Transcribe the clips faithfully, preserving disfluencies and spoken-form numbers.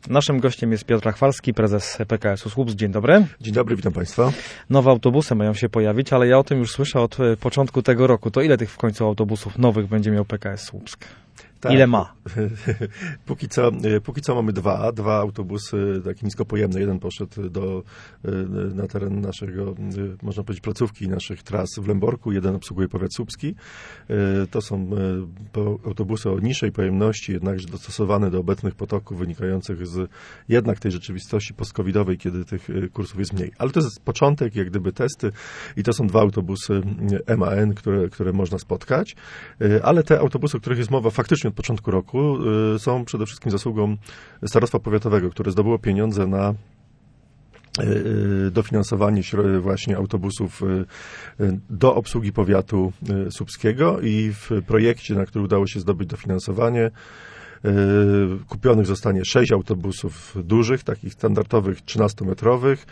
Naszym gościem jest Piotr Chwalski, prezes P K S u Słupsk. Dzień dobry. Dzień dobry, witam Państwa. Nowe autobusy mają się pojawić, ale ja o tym już słyszę od początku tego roku. To ile tych w końcu autobusów nowych będzie miał P K S Słupsk? Tak. Ile ma? Póki co, póki co mamy dwa, dwa autobusy takie niskopojemne. Jeden poszedł do, na teren naszego, można powiedzieć, placówki naszych tras w Lęborku, jeden obsługuje powiat słupski. To są autobusy o niższej pojemności, jednakże dostosowane do obecnych potoków wynikających z jednak tej rzeczywistości post-covidowej, kiedy tych kursów jest mniej. Ale to jest początek, jak gdyby testy i to są dwa autobusy M A N, które, które można spotkać. Ale te autobusy, o których jest mowa faktycznie od początku roku, są przede wszystkim zasługą Starostwa Powiatowego, które zdobyło pieniądze na dofinansowanie właśnie autobusów do obsługi powiatu słupskiego i w projekcie, na który udało się zdobyć dofinansowanie, kupionych zostanie sześć autobusów dużych, takich standardowych trzynastometrowych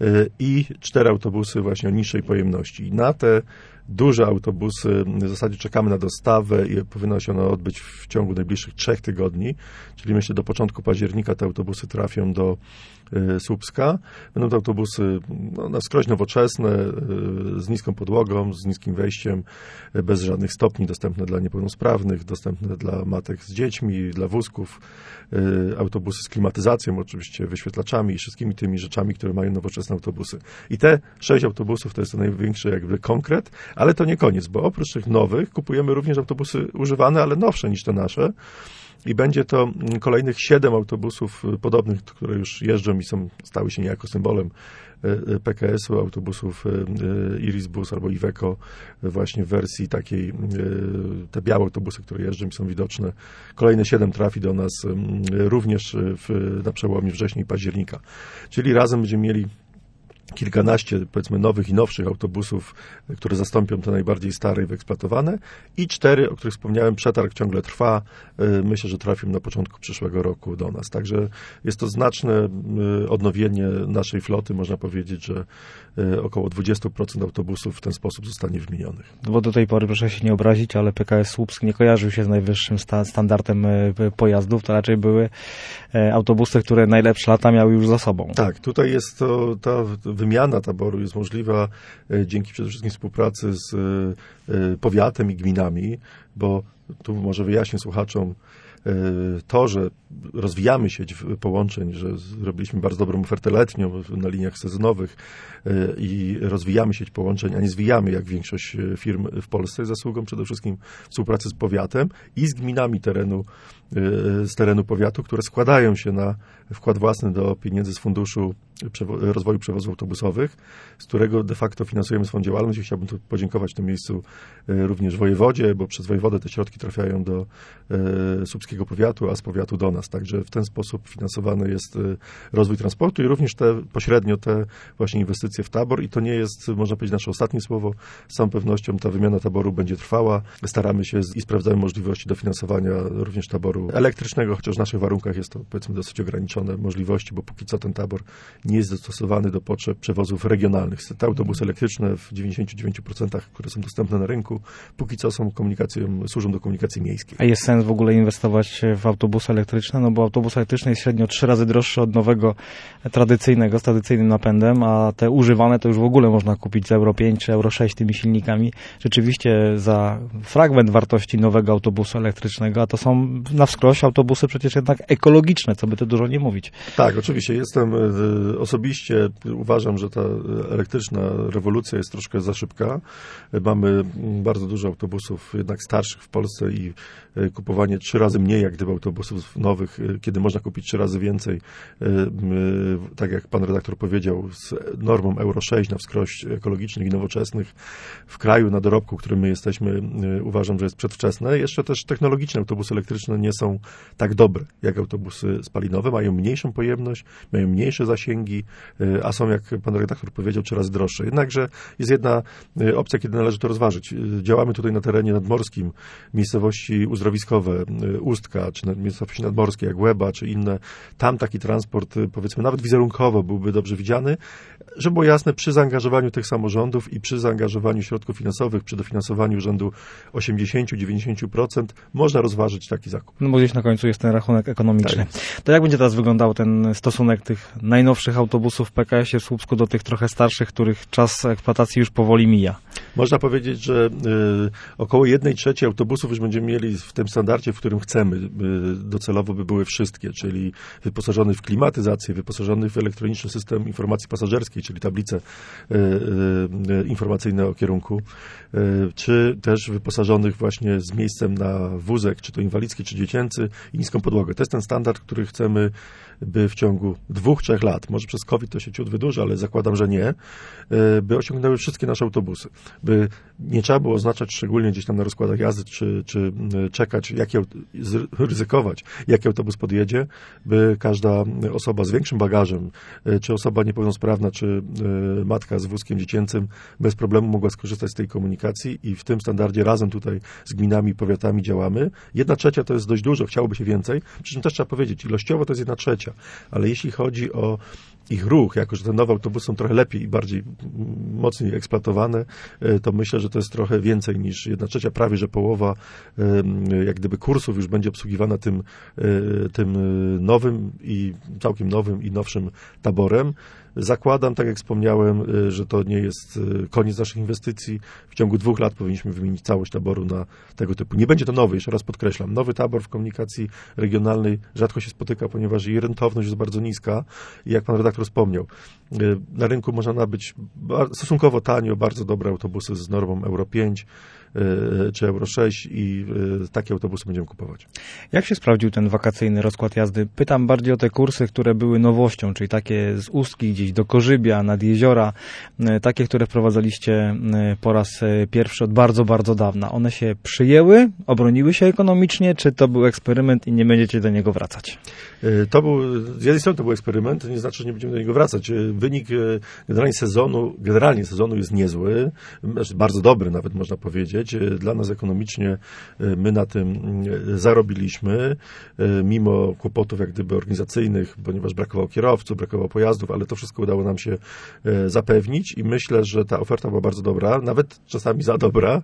i cztery autobusy właśnie o niższej pojemności. Na te duże autobusy w zasadzie czekamy na dostawę i powinno się ono odbyć w ciągu najbliższych trzech tygodni, czyli myślę do początku października te autobusy trafią do Słupska. Będą to autobusy no, na wskroś nowoczesne, z niską podłogą, z niskim wejściem, bez żadnych stopni, dostępne dla niepełnosprawnych, dostępne dla matek z dziećmi, dla wózków, autobusy z klimatyzacją, oczywiście wyświetlaczami i wszystkimi tymi rzeczami, które mają nowoczesne autobusy. I te sześć autobusów to jest to największy jakby konkret, ale to nie koniec, bo oprócz tych nowych kupujemy również autobusy używane, ale nowsze niż te nasze. I będzie to kolejnych siedem autobusów podobnych, które już jeżdżą i są, stały się niejako symbolem P K S u, autobusów Irisbus albo Iveco właśnie w wersji takiej, te białe autobusy, które jeżdżą i są widoczne. Kolejne siedem trafi do nas również w, na przełomie września i października. Czyli razem będziemy mieli kilkanaście, powiedzmy, nowych i nowszych autobusów, które zastąpią te najbardziej stare i wyeksploatowane i cztery, o których wspomniałem, przetarg ciągle trwa. Myślę, że trafią na początku przyszłego roku do nas. Także jest to znaczne odnowienie naszej floty. Można powiedzieć, że około dwadzieścia procent autobusów w ten sposób zostanie wymienionych. Bo do tej pory, proszę się nie obrazić, ale P K S Słupsk nie kojarzył się z najwyższym sta- standardem pojazdów. To raczej były autobusy, które najlepsze lata miały już za sobą. Tak, tutaj jest to, ta wymiana taboru jest możliwa dzięki przede wszystkim współpracy z powiatem i gminami, bo tu może wyjaśnię słuchaczom, to, że rozwijamy sieć połączeń, że zrobiliśmy bardzo dobrą ofertę letnią na liniach sezonowych i rozwijamy sieć połączeń, a nie zwijamy jak większość firm w Polsce, jest zasługą przede wszystkim współpracy z powiatem i z gminami terenu, z terenu powiatu, które składają się na wkład własny do pieniędzy z Funduszu Rozwoju Przewozów Autobusowych, z którego de facto finansujemy swoją działalność i chciałbym tu podziękować w tym miejscu również wojewodzie, bo przez wojewodę te środki trafiają do słupskiego powiatu, a z powiatu do nas. Także w ten sposób finansowany jest rozwój transportu i również te pośrednio te właśnie inwestycje w tabor i to nie jest, można powiedzieć, nasze ostatnie słowo. Z całą pewnością ta wymiana taboru będzie trwała. Staramy się i sprawdzamy możliwości dofinansowania również taboru elektrycznego, chociaż w naszych warunkach jest to, powiedzmy, dosyć ograniczone możliwości, bo póki co ten tabor nie jest dostosowany do potrzeb przewozów regionalnych. Te autobusy elektryczne w dziewięćdziesięciu dziewięciu procentach, które są dostępne na rynku, póki co są komunikacją, służą do komunikacji miejskiej. A jest sens w ogóle inwestować w autobusy elektryczne? No bo autobus elektryczny jest średnio trzy razy droższy od nowego tradycyjnego, z tradycyjnym napędem, a te używane to już w ogóle można kupić z Euro pięć czy Euro sześć tymi silnikami. Rzeczywiście za fragment wartości nowego autobusu elektrycznego, a to są na wskroś autobusy przecież jednak ekologiczne, co by tu dużo nie mówić. Tak, oczywiście. Jestem osobiście, uważam, że ta elektryczna rewolucja jest troszkę za szybka. Mamy bardzo dużo autobusów jednak starszych w Polsce i kupowanie trzy razy mniej jak gdyby autobusów nowych, kiedy można kupić trzy razy więcej, tak jak pan redaktor powiedział, z normą Euro sześć na wskroś ekologicznych i nowoczesnych w kraju na dorobku, którym my jesteśmy, uważam, że jest przedwczesne. Jeszcze też technologiczne autobusy elektryczne nie są tak dobre jak autobusy spalinowe, mają mniejszą pojemność, mają mniejsze zasięgi, pociągi, a są, jak pan redaktor powiedział, trzy razy droższe. Jednakże jest jedna opcja, kiedy należy to rozważyć. Działamy tutaj na terenie nadmorskim, miejscowości uzdrowiskowe, Ustka, czy miejscowości nadmorskie, jak Łeba, czy inne. Tam taki transport, powiedzmy, nawet wizerunkowo byłby dobrze widziany. Żeby było jasne, przy zaangażowaniu tych samorządów i przy zaangażowaniu środków finansowych, przy dofinansowaniu rzędu osiemdziesiąt do dziewięćdziesięciu procent można rozważyć taki zakup. No bo gdzieś na końcu jest ten rachunek ekonomiczny. Tak. To jak będzie teraz wyglądał ten stosunek tych najnowszych autobusów w P K S-ie w Słupsku do tych trochę starszych, których czas eksploatacji już powoli mija? Można powiedzieć, że y, około jednej trzeciej autobusów już będziemy mieli w tym standardzie, w którym chcemy. Y, docelowo by były wszystkie, czyli wyposażonych w klimatyzację, wyposażonych w elektroniczny system informacji pasażerskiej, czyli tablice y, y, informacyjne o kierunku, y, czy też wyposażonych właśnie z miejscem na wózek, czy to inwalidzki, czy dziecięcy i niską podłogę. To jest ten standard, który chcemy, by w ciągu dwóch, trzech lat, może przez COVID to się ciut wydłuży, ale zakładam, że nie, by osiągnęły wszystkie nasze autobusy. By nie trzeba było oznaczać szczególnie gdzieś tam na rozkładach jazdy, czy, czy czekać, jaki, ryzykować, jaki autobus podjedzie, by każda osoba z większym bagażem, czy osoba niepełnosprawna, czy matka z wózkiem dziecięcym bez problemu mogła skorzystać z tej komunikacji i w tym standardzie razem tutaj z gminami, powiatami działamy. Jedna trzecia to jest dość dużo, chciałoby się więcej, przy czym też trzeba powiedzieć, ilościowo to jest jedna trzecia, ale jeśli chodzi o ich ruch, jako że te nowe autobusy są trochę lepiej i bardziej mocniej eksploatowane, to myślę, że to jest trochę więcej niż jedna trzecia, prawie że połowa jak gdyby kursów już będzie obsługiwana tym, tym nowym i całkiem nowym i nowszym taborem. Zakładam, tak jak wspomniałem, że to nie jest koniec naszych inwestycji. W ciągu dwóch lat powinniśmy wymienić całość taboru na tego typu. Nie będzie to nowy, jeszcze raz podkreślam. Nowy tabor w komunikacji regionalnej rzadko się spotyka, ponieważ jej rentowność jest bardzo niska. I jak pan redaktor wspomniał, na rynku można nabyć stosunkowo tanio bardzo dobre autobusy z normą Euro pięć czy Euro sześć i takie autobusy będziemy kupować. Jak się sprawdził ten wakacyjny rozkład jazdy? Pytam bardziej o te kursy, które były nowością, czyli takie z Ustki gdzieś do Korzybia, nad jeziora, takie, które wprowadzaliście po raz pierwszy od bardzo, bardzo dawna. One się przyjęły, obroniły się ekonomicznie, czy to był eksperyment i nie będziecie do niego wracać? To był, z jednej strony to był eksperyment, to nie znaczy, że nie będziemy do niego wracać. Wynik generalnie sezonu, generalnie sezonu jest niezły, bardzo dobry nawet można powiedzieć. Dla nas ekonomicznie my na tym zarobiliśmy, mimo kłopotów jak gdyby organizacyjnych, ponieważ brakowało kierowców, brakowało pojazdów, ale to wszystko udało nam się zapewnić i myślę, że ta oferta była bardzo dobra, nawet czasami za dobra,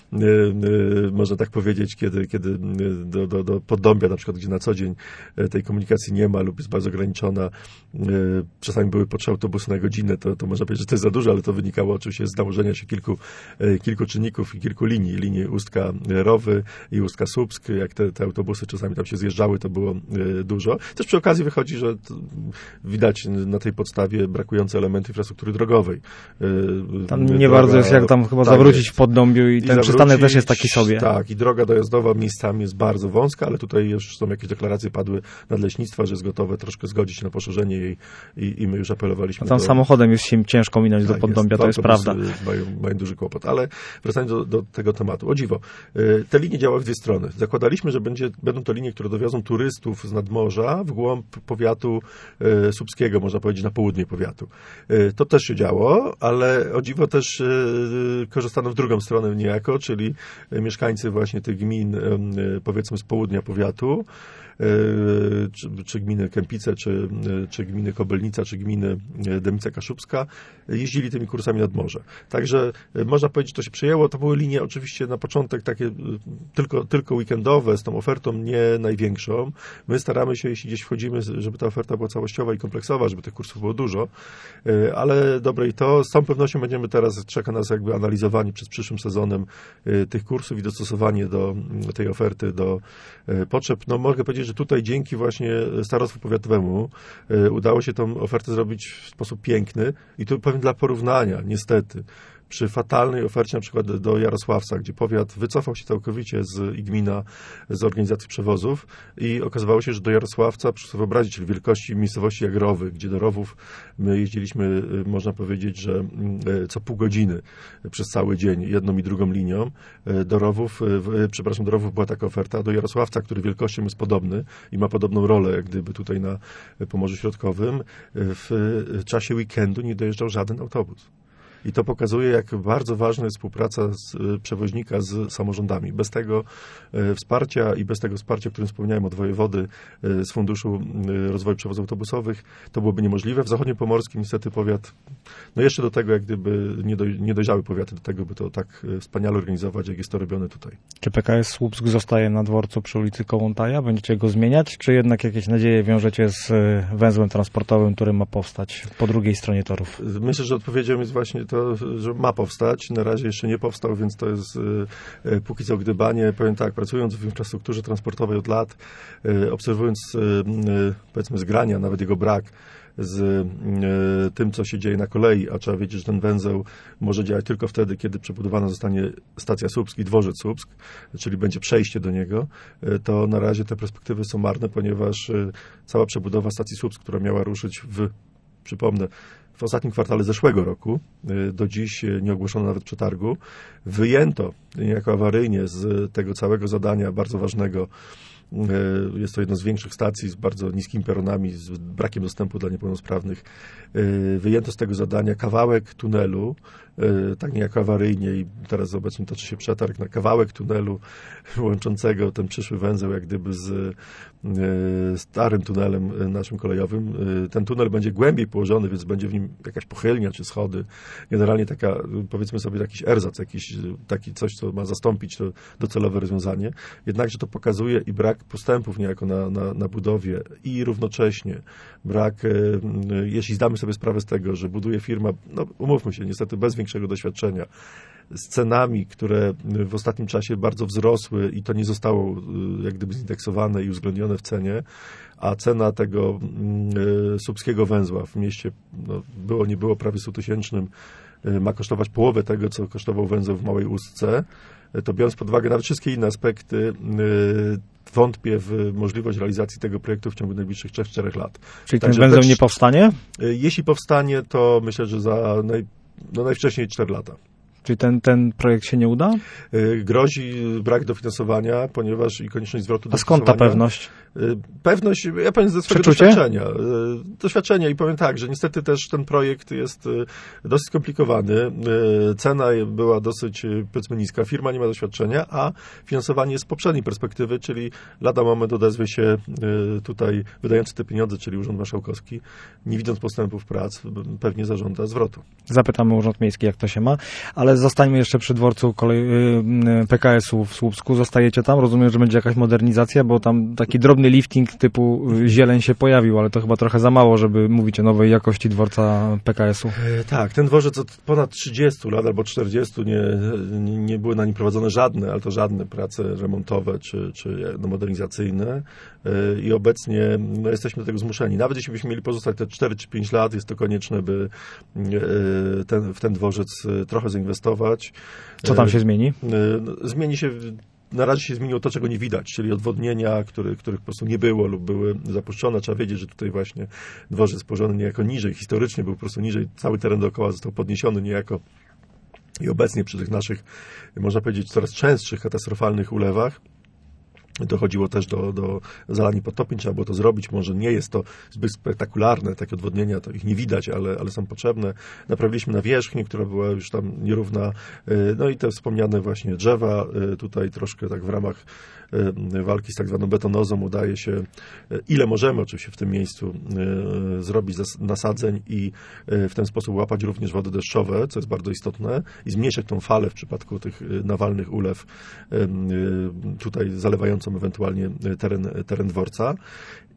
można tak powiedzieć, kiedy, kiedy do, do, do Poddąbia na przykład, gdzie na co dzień tej komunikacji nie ma lub jest bardzo ograniczona, czasami były po trzy autobusy na godzinę, to, to można powiedzieć, że to jest za dużo, ale to wynikało oczywiście z nałożenia się kilku, kilku czynników i kilku linii, linii Ustka-Rowy i Ustka-Słupsk, jak te, te autobusy czasami tam się zjeżdżały, to było dużo. Też przy okazji wychodzi, że widać na tej podstawie brakujące elementy infrastruktury drogowej. Tam nie droga, bardzo jest jak tam chyba tak zawrócić jest. W Poddąbiu i, I ten przystanek też jest taki sobie. Tak, i droga dojazdowa miejscami jest bardzo wąska, ale tutaj już są jakieś deklaracje padły nadleśnictwa, że jest gotowe troszkę zgodzić się na poszerzenie jej i, i my już apelowaliśmy. A tam do... samochodem jest się ciężko minąć tak, do Poddąbia, jest, to jest prawda. Mają, mają duży kłopot, ale wracając do, do tego tematu. O dziwo, te linie działały w dwie strony. Zakładaliśmy, że będzie, będą to linie, które dowiozą turystów z nadmorza w głąb powiatu e, słupskiego, można powiedzieć na południe powiatu. E, to też się działo, ale o dziwo też e, korzystano w drugą stronę niejako, czyli mieszkańcy właśnie tych gmin, e, powiedzmy z południa powiatu, Czy, czy gminy Kępice, czy, czy gminy Kobylnica, czy gminy Dębica Kaszubska, jeździli tymi kursami nad morze. Także można powiedzieć, że to się przyjęło. To były linie oczywiście na początek takie tylko, tylko weekendowe, z tą ofertą nie największą. My staramy się, jeśli gdzieś wchodzimy, żeby ta oferta była całościowa i kompleksowa, żeby tych kursów było dużo, ale dobre i to. Z całą pewnością będziemy teraz, czeka nas jakby analizowanie przed przyszłym sezonem tych kursów i dostosowanie do tej oferty, do potrzeb. No mogę powiedzieć, że tutaj dzięki właśnie starostwu powiatowemu udało się tą ofertę zrobić w sposób piękny i tu powiem dla porównania, niestety. przy fatalnej ofercie na przykład do Jarosławca, gdzie powiat wycofał się całkowicie z i gmina z organizacji przewozów i okazywało się, że do Jarosławca, proszę sobie wyobrazić, czyli wielkości miejscowości jak Rowy, gdzie do Rowów my jeździliśmy, można powiedzieć, że co pół godziny przez cały dzień, jedną i drugą linią. Do Rowów, przepraszam, do Rowów była taka oferta, do Jarosławca, który wielkością jest podobny i ma podobną rolę, jak gdyby tutaj na Pomorzu Środkowym, w czasie weekendu nie dojeżdżał żaden autobus. I to pokazuje, jak bardzo ważna jest współpraca z przewoźnika z samorządami. Bez tego e, wsparcia i bez tego wsparcia, o którym wspomniałem od wojewody e, z Funduszu e, Rozwoju Przewozów Autobusowych, to byłoby niemożliwe. W zachodniopomorskim niestety powiat, no jeszcze do tego, jak gdyby nie, do, nie dojrzały powiaty do tego, by to tak e, wspaniale organizować, jak jest to robione tutaj. Czy P K S Słupsk zostaje na dworcu przy ulicy Kołłątaja? Będziecie go zmieniać? Czy jednak jakieś nadzieje wiążecie z e, węzłem transportowym, który ma powstać po drugiej stronie torów? Myślę, że odpowiedzią jest właśnie to, że ma powstać. Na razie jeszcze nie powstał, więc to jest e, póki co gdybanie. Powiem tak, pracując w infrastrukturze transportowej od lat, e, obserwując e, powiedzmy zgrania, nawet jego brak z e, tym, co się dzieje na kolei, a trzeba wiedzieć, że ten węzeł może działać tylko wtedy, kiedy przebudowana zostanie stacja Słupsk i dworzec Słupsk, czyli będzie przejście do niego, e, to na razie te perspektywy są marne, ponieważ e, cała przebudowa stacji Słupsk, która miała ruszyć w, przypomnę, w ostatnim kwartale zeszłego roku, do dziś nie ogłoszono nawet przetargu, wyjęto niejako awaryjnie z tego całego zadania bardzo ważnego. Jest to jedna z większych stacji z bardzo niskimi peronami, z brakiem dostępu dla niepełnosprawnych. Wyjęto z tego zadania kawałek tunelu, tak niejako awaryjnie i teraz obecnie toczy się przetarg na kawałek tunelu łączącego ten przyszły węzeł jak gdyby z starym tunelem naszym kolejowym. Ten tunel będzie głębiej położony, więc będzie w nim jakaś pochylnia czy schody. Generalnie taka, powiedzmy sobie, jakiś erzac, jakiś taki coś, co ma zastąpić to docelowe rozwiązanie. Jednakże to pokazuje i brak postępów niejako na, na, na budowie i równocześnie brak, jeśli zdamy sobie sprawę z tego, że buduje firma, no umówmy się, niestety bez większego doświadczenia, z cenami, które w ostatnim czasie bardzo wzrosły i to nie zostało jak gdyby zindeksowane i uwzględnione w cenie, a cena tego y, słupskiego węzła w mieście, no, było nie było prawie stutysięcznym, y, ma kosztować połowę tego, co kosztował węzeł w Małej Ustce, y, to biorąc pod uwagę nawet wszystkie inne aspekty, y, wątpię w możliwość realizacji tego projektu w ciągu najbliższych trzech czterech lat. Czyli ten węzeł też, nie powstanie? Y, jeśli powstanie, to myślę, że za naj, no najwcześniej cztery lata. Czyli ten, ten projekt się nie uda? Grozi brak dofinansowania, ponieważ i konieczność zwrotu A skąd ta pewność? Pewność, ja powiem ze swojego Przeczucie? doświadczenia. Doświadczenia i powiem tak, że niestety też ten projekt jest dosyć skomplikowany. Cena była dosyć, powiedzmy, niska, firma nie ma doświadczenia, a finansowanie jest z poprzedniej perspektywy, czyli lada moment odezwie się tutaj wydający te pieniądze, czyli Urząd Marszałkowski, nie widząc postępów prac, pewnie zażąda zwrotu. Zapytamy Urząd Miejski, jak to się ma, ale zostańmy jeszcze przy dworcu kolej, P K S-u w Słupsku. Zostajecie tam? Rozumiem, że będzie jakaś modernizacja, bo tam taki drobny lifting typu zieleń się pojawił, ale to chyba trochę za mało, żeby mówić o nowej jakości dworca P K S-u. E, tak, ten dworzec od ponad trzydziestu lat albo czterdziestu nie, nie, nie były na nim prowadzone żadne, ale to żadne prace remontowe czy, czy no, modernizacyjne e, i obecnie no, jesteśmy do tego zmuszeni. Nawet jeśli byśmy mieli pozostać te cztery czy pięć lat, jest to konieczne, by e, ten, w ten dworzec trochę zainwestować. Co tam się zmieni? E, no, zmieni się Na razie się zmieniło to, czego nie widać, czyli odwodnienia, który, których po prostu nie było lub były zapuszczone. Trzeba wiedzieć, że tutaj właśnie dworzec położony niejako niżej, historycznie był po prostu niżej, cały teren dookoła został podniesiony niejako i obecnie przy tych naszych, można powiedzieć, coraz częstszych katastrofalnych ulewach dochodziło też do, do zalań i podtopień, trzeba było to zrobić. Może nie jest to zbyt spektakularne, takie odwodnienia, to ich nie widać, ale, ale są potrzebne. Naprawiliśmy nawierzchnię, która była już tam nierówna. No i te wspomniane właśnie drzewa. Tutaj troszkę tak w ramach walki z tak zwaną betonozą udaje się, ile możemy oczywiście w tym miejscu zrobić nasadzeń i w ten sposób łapać również wody deszczowe, co jest bardzo istotne i zmniejszyć tą falę w przypadku tych nawalnych ulew tutaj zalewającą ewentualnie teren, teren dworca.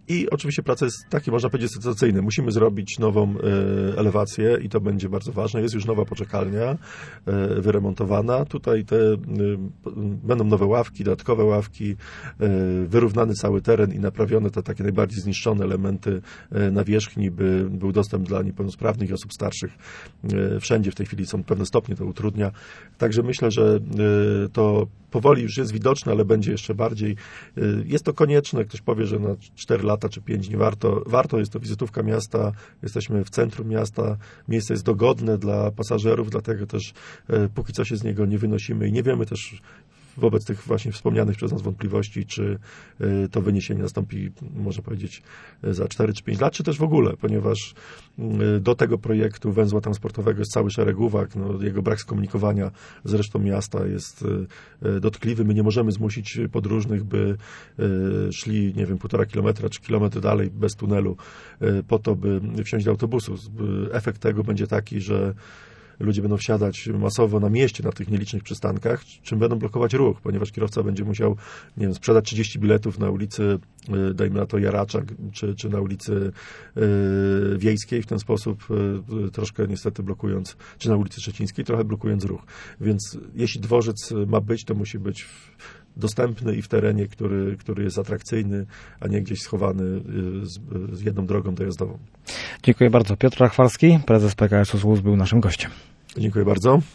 I oczywiście praca jest takie, można powiedzieć, sensacyjne. Musimy zrobić nową e, elewację i to będzie bardzo ważne. Jest już nowa poczekalnia e, wyremontowana. Tutaj te e, będą nowe ławki, dodatkowe ławki, e, wyrównany cały teren i naprawione te takie najbardziej zniszczone elementy e, nawierzchni, by był dostęp dla niepełnosprawnych i osób starszych. E, wszędzie w tej chwili są pewne stopnie, to utrudnia. Także myślę, że e, to powoli już jest widoczne, ale będzie jeszcze bardziej. E, jest to konieczne. Ktoś powie, że na cztery lata czy pięć nie warto. Warto, jest to wizytówka miasta, jesteśmy w centrum miasta, miejsce jest dogodne dla pasażerów, dlatego też e, póki co się z niego nie wynosimy i nie wiemy też wobec tych właśnie wspomnianych przez nas wątpliwości, czy e, to wyniesienie nastąpi, można powiedzieć, e, za cztery czy pięć lat, czy też w ogóle, ponieważ e, do tego projektu węzła transportowego jest cały szereg uwag, no, jego brak skomunikowania z resztą miasta jest e, dotkliwy. My nie możemy zmusić podróżnych, by e, szli, nie wiem, półtora kilometra czy kilometr dalej bez tunelu e, po to, by wsiąść do autobusu. Efekt tego będzie taki, że ludzie będą wsiadać masowo na mieście, na tych nielicznych przystankach, czym będą blokować ruch, ponieważ kierowca będzie musiał, nie wiem, sprzedać trzydzieści biletów na ulicy, dajmy na to Jaracza, czy, czy na ulicy yy, Wiejskiej, w ten sposób yy, troszkę niestety blokując, czy na ulicy Szczecińskiej, trochę blokując ruch. Więc jeśli dworzec ma być, to musi być w, dostępny i w terenie, który, który jest atrakcyjny, a nie gdzieś schowany z, z jedną drogą dojazdową. Dziękuję bardzo. Piotr Rachwalski, prezes P K S u Słuz, był naszym gościem. Dziękuję bardzo.